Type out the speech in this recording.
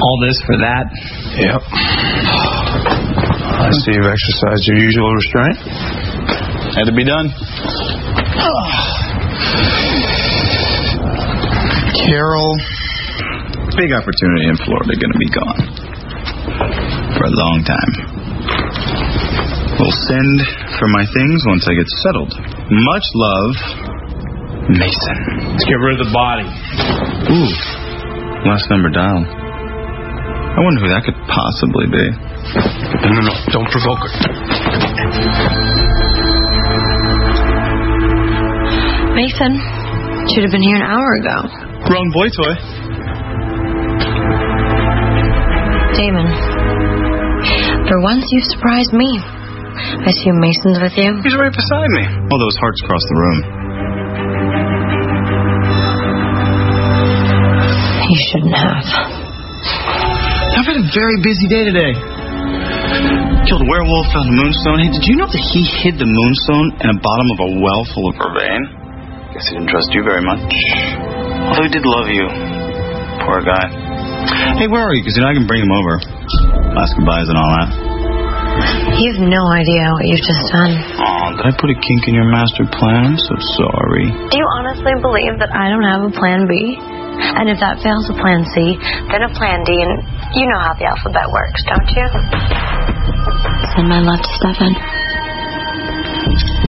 All this for that? Yep. I see you've exercised your usual restraint. Had to be done. Carol. Big opportunity in Florida, gonna be gone. For a long time. Will send for my things once I get settled. Much love, Mason. Let's get rid of the body. Ooh. Last number dialed. I wonder who that could possibly be. No. Don't provoke her. Mason should have been here an hour ago. Wrong boy toy. Damon, for once you've surprised me. I assume Mason's with you? He's right beside me. All those hearts across the room. You shouldn't have. I've had a very busy day today. Killed a werewolf, found a moonstone. Hey, did you know that he hid the moonstone in the bottom of a well full of vervain? Guess he didn't trust you very much. Although he did love you. Poor guy. Hey, where are you? Because I can bring him over. Last goodbyes and all that. You have no idea what you've just done. Oh, did I put a kink in your master plan? I'm so sorry. Do you honestly believe that I don't have a plan B? And if that fails a plan C, then a plan D, and you know how the alphabet works, don't you? Send my love to Stefan.